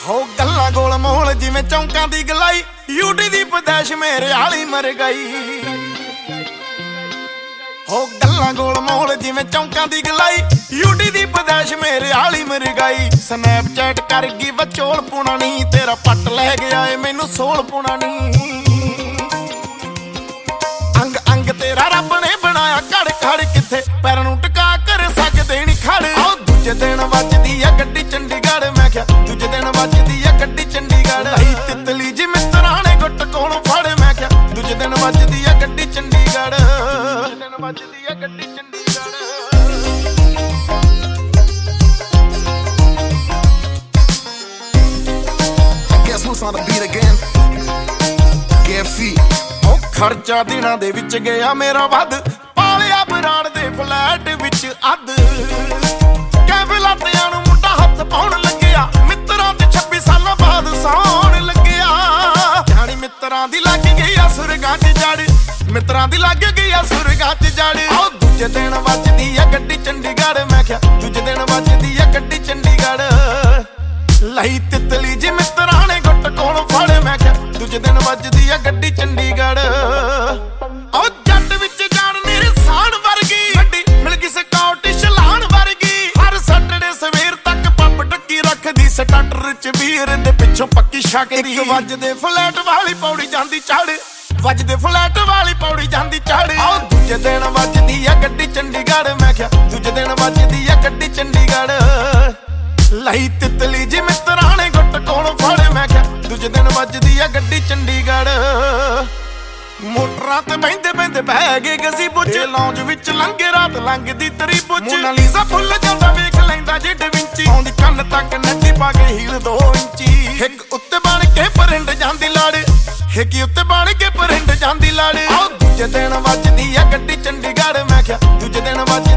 ਹੋ ਗੱਲਾਂ ਗੋਲ ਮੋਲ ਜਿਵੇਂ ਚੌਂਕਾਂ ਦੀ ਗਲਾਈ, ਯੂਟੀ ਦੀ ਪਦੈਸ਼ ਮੇਰੇ ਵਾਲੀ ਮਰ ਗਈ। ਹੋ ਗੱਲਾਂ ਗੋਲ ਮੋਲ ਜਿਵੇਂ ਚੌਂਕਾਂ ਦੀ ਗਲਾਈ, ਯੂਟੀ ਦੀ ਪਦੈਸ਼ ਮੇਰੇ ਵਾਲੀ ਮਰ ਗਈ। ਸਨੈਪਚੈਟ ਕਰ ਗਈ ਵਿਚੋਲ ਪੁਣਾਣੀ, ਤੇਰਾ ਪੱਟ ਲੈ ਗਿਆ ਏ ਮੈਨੂੰ ਸੋਲ ਪੁਣਾਣੀ। ਅੰਗ ਅੰਗ ਤੇਰਾ ਰੱਬ ਨੇ ਬਣਾਇਆ ਘੜ ਘੜ, ਕਿੱਥੇ ਪੈਰਾਂ ਨੂੰ ਟਿਕਾ ਕਰ ਸਕਦੇ ਨੀ ਖੜ। ਆਹ ਦੂਜੇ ਦਿਨ ਵੱਜਦੀ ਆ ਗੱਡੀ ਚੰਡੀਗੜ੍ਹ, ਮੈਂ ਕਿਹਾ ਦੂਜੇ ਦਿਨ ਵੱਜਦੀ ਆ ਗੱਡੀ ਚੰਡੀਗੜ੍ਹ। ਆਈ ਤਿਤਲੀ ਜੀ ਮਿੱਤਰਾਂ ਨੇ ਗੁੱਟ ਕੋਲੋਂ ਫੜ, ਮੈਂ ਕਿਹਾ ਦੂਜੇ ਦਿਨ ਵੱਜਦੀ ਆ ਗੱਡੀ ਚੰਡੀਗੜ੍ਹ, ਦੂਜੇ ਦਿਨ ਵੱਜਦੀ ਆ ਗੱਡੀ Chandigarh. Guess who's on the beat again? Gaffy. ਉਹ ਖਰਚਾ ਦਿਨਾਂ ਦੇ ਵਿੱਚ ਗਿਆ ਮੇਰਾ ਵੱਧ, ਪਾਲਿਆ ਬਰਾੜ ਦੇ ਫਲੈਟ ਵਿੱਚ ਅੱਧ। ਕੈਫੇ ਲਾਟਿਆਂ ਨੂੰ ਮੁੰਡਾ ਹੱਥ ਪਾਉਣ ਲੱਗਿਆ, ਮਿੱਤਰਾਂ ਤੇ 26 ਸਾਲਾਂ ਬਾਅਦ ਸੌਣ ਲੱਗਿਆ। ਜਾਣੀ ਮਿੱਤਰਾਂ ਦੀ ਲੱਗ ਗਈ ਆ ਸੁਰਗਾਂ 'ਚ ਜੜ, ਮਿੱਤਰਾਂ ਦੀ ਲੱਗ ਗਈ ਆ ਸੁਰਗਾਂ 'ਚ ਜੜ। ਆਹ ਦੂਜੇ ਦਿਨ ਵੱਜਦੀ ਆ ਗੱਡੀ ਚੰਡੀਗੜ੍ਹ, ਮੈਂ ਕਿਹਾ ਦੂਜੇ ਦਿਨ ਵੱਜਦੀ ਆ ਗੱਡੀ ਚੰਡੀਗੜ੍ਹ। ਲਈ ਤਿਤਲੀ ਜੀ ਮਿੱਤਰਾਂ ਨੇ ਗੁੱਟ ਕੋਲੋਂ ਫੜ, ਮੈਂ ਕਿਹਾ ਦੂਜੇ ਦਿਨ ਵੱਜਦੀ ਆ ਗੱਡੀ ਚੰਡੀਗੜ੍ਹ। ਉਹ ਜੱਟ ਵਿੱਚ ਜਾਣ ਨਿਰਸਾਨ ਵਰਗੀ ਗੱਡੀ ਮਿਲ ਗਈ ਸਕਾਟਿਸ਼ ਲਾਣ ਵਰਗੀ। ਹਰ ਸੈਟਰਡੇ ਸਵੇਰ ਤੱਕ ਪੱਬ ਟੱਕੀ ਰੱਖਦੀ, ਸਟਾਰਟਰ 'ਚ ਵੀਰ ਦੇ ਪਿੱਛੋਂ ਪੱਕੀ ਛਕਦੀ। ਇੱਕ ਵੱਜਦੇ ਫਲੈਟ ਵਾਲੀ ਪੌੜੀ ਜਾਂਦੀ ਚੜ, ਵੱਜਦੇ ਫਲੈਟ ਵਾਲੀ ਪੌੜੀ ਜਾਂਦੀ ਚੜ। ਆਹ ਦੂਜੇ ਦਿਨ ਵੱਜਦੀ ਆ ਗੱਡੀ ਚੰਡੀਗੜ੍ਹ, ਮੈਂ ਕਿਹਾ ਦੂਜੇ ਦਿਨ ਵੱਜਦੀ ਆ ਗੱਡੀ ਚੰਡੀਗੜ੍ਹ। ਲਈ ਤਿਤਲੀ ਜੀ ਮਿੱਤਰਾਂ ਨੇ ਗੁੱਟ ਕੋਲੋਂ ਫੜ, ਮੈਂ ਕਿਹਾ ਦੂਜੇ ਦਿਨ ਵੱਜਦੀ ਆ ਗੱਡੀ ਚੰਡੀਗੜ੍ਹ। ਮੋਟਰਾਂ ਤੇ ਬਹਿੰਦੇ ਬਹਿੰਦੇ ਬਹਿ ਗਏ ਗਜ਼ੀ ਬੁੱਝ, ਲੌਂਜ ਵਿੱਚ ਲੰਘੇ ਰਾਤ ਲੰਘਦੀ ਤਰੀ ਬੁੱਝ। ਮੋਨਾਲੀਜ਼ਾ ਫੁੱਲ ਜਾਂਦਾ ਵੇਖ ਲੈਂਦਾ ਜੇ ਡਵਿੰਚੀ, ਆਉਂਦੀ ਕੰਨ ਤੱਕ ਨੱਡੀ ਪਾ ਕੇ ਹੀਲ 2 ਇੰਚੀ। ਹਿੱਕ ਉੱਤੇ ਬਣ ਕੇ ਪਰਿੰਡ ਜਾਂਦੀ ਲੜ, ਹਿੱਕੀ ਉੱਤੇ ਬਣ ਕੇ ਪਰਿੰਡ ਜਾਂਦੀ ਲੜ। ਆਹ ਦੂਜੇ ਦਿਨ ਵੱਜਦੀ ਆ ਗੱਡੀ ਚੰਡੀਗੜ੍ਹ, ਮੈਂ ਕਿਹਾ ਦੂਜੇ ਦਿਨ ਵੱਜ